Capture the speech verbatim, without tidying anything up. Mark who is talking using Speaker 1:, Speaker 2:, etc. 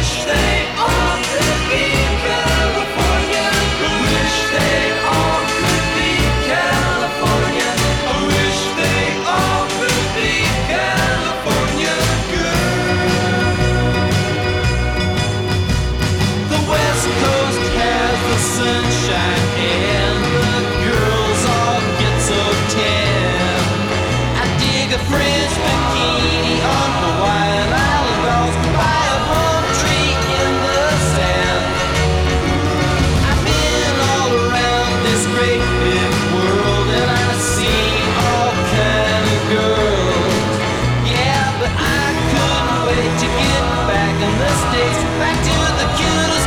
Speaker 1: Sunshine and the girls all get so tan. I dig a French bikini on Hawaiian Island girls by a palm tree in the sand. I've been all around this great big world and I've seen all kind of girls. Yeah, but I couldn't wait to get back in the States, back to the cutest